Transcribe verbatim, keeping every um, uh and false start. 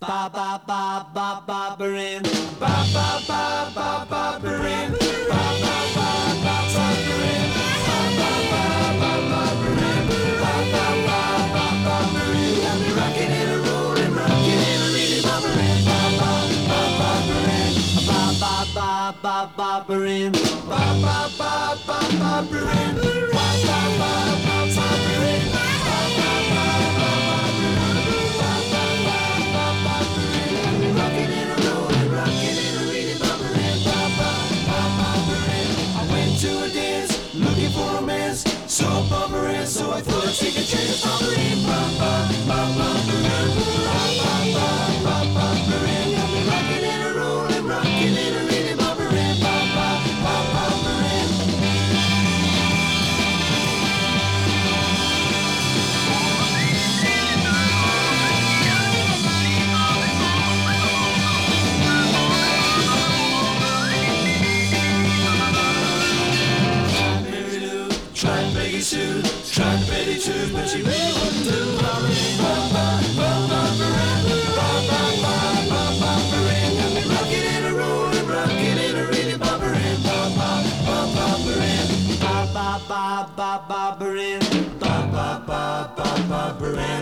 Ba ba ba ba ba barin. Ba ba ba ba ba barin. Ba ba ba ba ba barin. Ba ba ba ba ba barin. Ba ba ba ba ba barin. Got me rocking and a rolling, rocking and a really bubbling. Ba ba ba ba barin. Ba ba ba ba ba barin. Ba ba ba ba ba barin. Ba ba ba ba ba barin. Ba ba ba ba ba barin. Ba ba ba ba ba barin. Rocking and a rolling, rocking and a really bubbling. Ba ba ba ba barin. I went to a dance, looking for romance, so bubbling, so I thought I'd take a chance. Bubbling, ba ba ba ba barin. Ba ba ba ba ba barin. Rocking and a rolling, rocking and a really bubbling. Ba ba ba ba barin. Mary Lou tried Peggy Sue, tried Betty too, but she really wouldn't do. Bubbling, ba ba ba ba barin. Ba ba ba ba ba barin. Got me rocking and a rolling, rocking and a really bubbling. Ba ba ba ba barin. Ba ba ba ba ba barin. Ba ba ba ba ba barin.